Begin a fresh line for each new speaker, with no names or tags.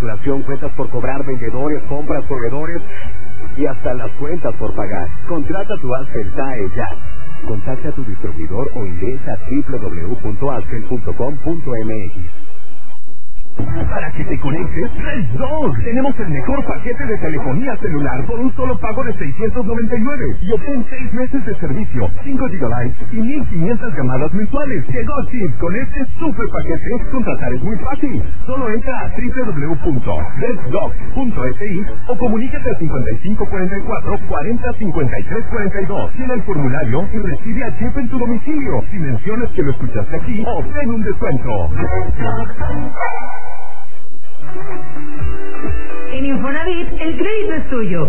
facturación, cuentas por cobrar, vendedores, compras, proveedores y hasta las cuentas por pagar. Contrata tu Axel SAE ya. Contacta a tu distribuidor o ingresa a www.axel.com.mx.
Para que te conectes, Red Dog. Tenemos el mejor paquete de telefonía celular por un solo pago de $699 y obtén 6 meses de servicio, 5 GB y 1,500 llamadas mensuales. Llegó Chip. Con este super paquete, contratar es muy fácil. Solo entra a www.reddog.si o comunícate al 5544 40 53 42. Llena el formulario y recibe a Chip en tu domicilio. Si mencionas que lo escuchaste aquí, obtén un descuento.
En Infonavit, el crédito es tuyo.